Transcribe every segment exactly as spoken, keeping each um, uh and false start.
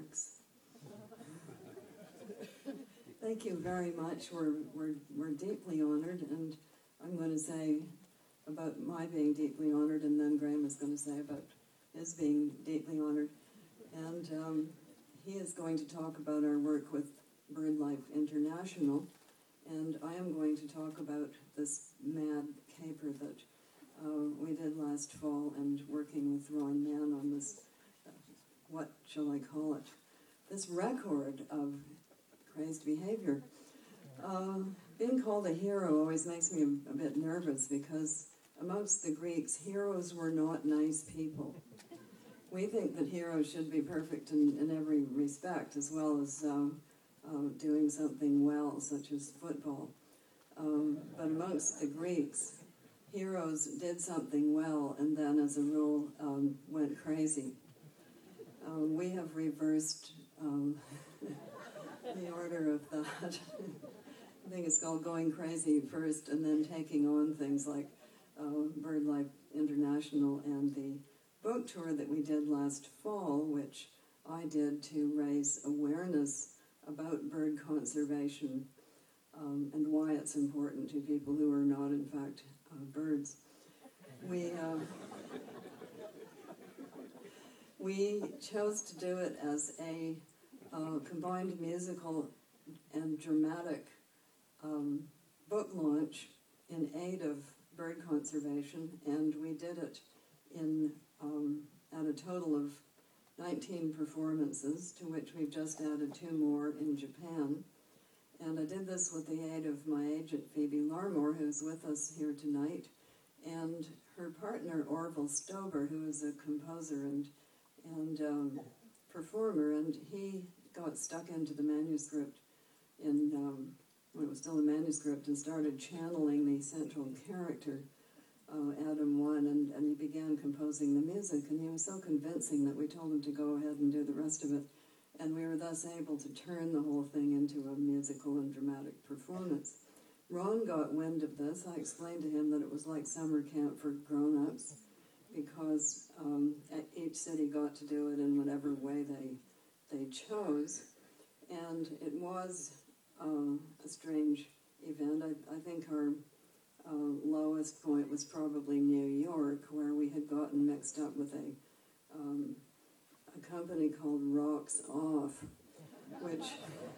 works. Thank you very much. We're, we're, we're deeply honored, and I'm going to say about my being deeply honored, and then Graham is going to say about his being deeply honored. And um, he is going to talk about our work with BirdLife International, and I am going to talk about this mad caper that uh, we did last fall, and working with Ron Mann on this, uh, what shall I call it, this record of crazed behavior. Uh, being called a hero always makes me a, a bit nervous, because amongst the Greeks, heroes were not nice people. We think that heroes should be perfect in, in every respect, as well as uh, uh, doing something well, such as football. Um, but amongst the Greeks, heroes did something well, and then, as a rule, um, went crazy. Um, we have reversed um, the order of that. I think it's called going crazy first, and then taking on things like uh, BirdLife International and the book tour that we did last fall, which I did to raise awareness about bird conservation um, and why it's important to people who are not, in fact, uh, birds. We uh, we chose to do it as a uh, combined musical and dramatic um, book launch in aid of bird conservation, and we did it in um, at a total of nineteen performances, to which we've just added two more in Japan. And I did this with the aid of my agent, Phoebe Larmore, who's with us here tonight, and her partner, Orville Stober, who is a composer and, and um, performer, and he got stuck into the manuscript in, um, when it was still a manuscript, and started channeling the central character, uh, Adam One, and, and he began composing the music, and he was so convincing that we told him to go ahead and do the rest of it. And we were thus able to turn the whole thing into a musical and dramatic performance. Ron got wind of this. I explained to him that it was like summer camp for grown-ups, because um, each city got to do it in whatever way they they chose. And it was uh, a strange event. I, I think our uh, lowest point was probably New York, where we had gotten mixed up with a um, a company called Rocks Off, which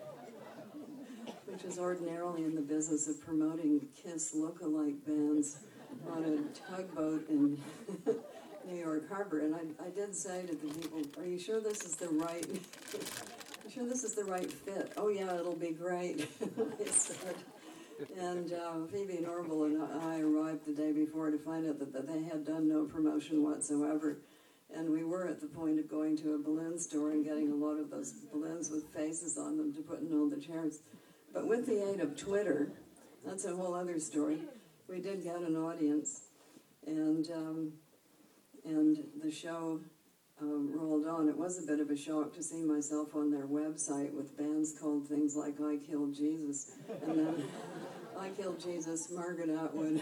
which is ordinarily in the business of promoting KISS lookalike bands on a tugboat in New York Harbor. And I, I did say to the people, "Are you sure this is the right? you sure this is the right fit?" "Oh yeah, it'll be great," they said. And uh, Phoebe and Orville and I arrived the day before to find out that, that they had done no promotion whatsoever. And we were at the point of going to a balloon store and getting a lot of those balloons with faces on them to put in all the chairs. But with the aid of Twitter, that's a whole other story, we did get an audience. And um, and the show um, rolled on. It was a bit of a shock to see myself on their website with bands called things like I Killed Jesus, and then I Killed Jesus, Margaret Atwood.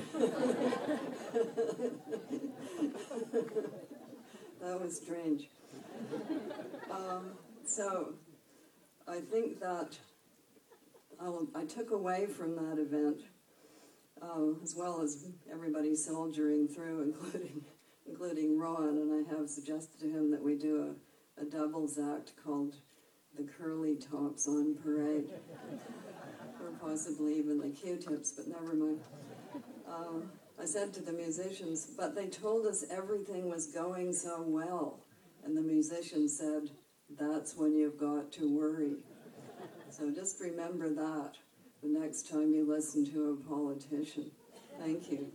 That was strange. Um, so I think that I'll, I took away from that event, uh, as well as everybody soldiering through, including including Ron, and I have suggested to him that we do a, a doubles act called the Curly Tops on Parade, or possibly even the Q-tips, but never mind. Um, I said to the musicians, but they told us everything was going so well. And the musicians said, "That's when you've got to worry." So just remember that the next time you listen to a politician. Thank you.